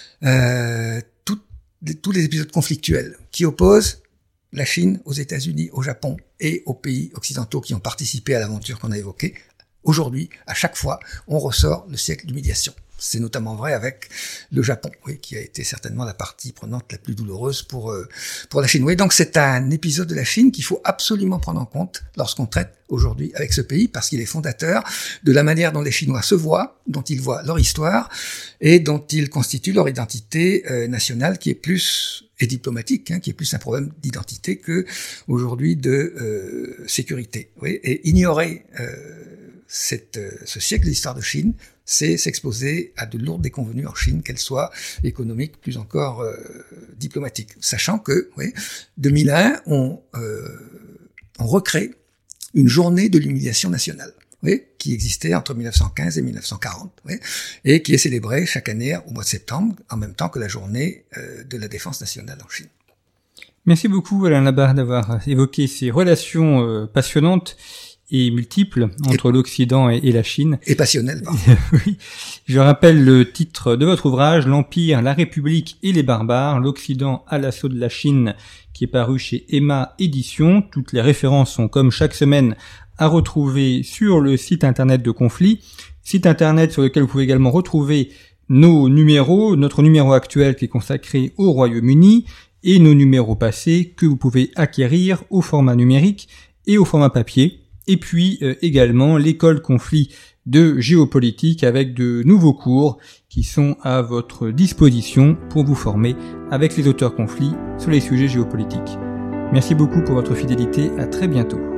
tous les épisodes conflictuels qui opposent la Chine aux États-Unis, au Japon et aux pays occidentaux qui ont participé à l'aventure qu'on a évoquée, aujourd'hui, à chaque fois, on ressort le siècle d'humiliation. C'est notamment vrai avec le Japon, oui, qui a été certainement la partie prenante la plus douloureuse pour la Chine. Oui, donc c'est un épisode de la Chine qu'il faut absolument prendre en compte lorsqu'on traite aujourd'hui avec ce pays, parce qu'il est fondateur de la manière dont les Chinois se voient, dont ils voient leur histoire et dont ils constituent leur identité nationale, qui est plus et diplomatique, qui est plus un problème d'identité que aujourd'hui de sécurité. Oui, et ignorer ce siècle d'histoire de Chine, c'est s'exposer à de lourdes déconvenues en Chine, qu'elles soient économiques, plus encore diplomatiques. Sachant que, oui, 2001, on recrée une journée de l'humiliation nationale, oui, qui existait entre 1915 et 1940, oui, et qui est célébrée chaque année au mois de septembre, en même temps que la journée de la défense nationale en Chine. Merci beaucoup, Alain Labarre, d'avoir évoqué ces relations passionnantes et multiples entre l'Occident et la Chine. Et passionnelles, pardon. Oui. Je rappelle le titre de votre ouvrage, L'Empire, la République et les barbares, l'Occident à l'assaut de la Chine, qui est paru chez Emma Éditions. Toutes les références sont, comme chaque semaine, à retrouver sur le site internet de Conflit, site internet sur lequel vous pouvez également retrouver nos numéros, notre numéro actuel qui est consacré au Royaume-Uni, et nos numéros passés que vous pouvez acquérir au format numérique et au format papier. Et puis également l'école Conflit de géopolitique avec de nouveaux cours qui sont à votre disposition pour vous former avec les auteurs Conflit sur les sujets géopolitiques. Merci beaucoup pour votre fidélité, à très bientôt.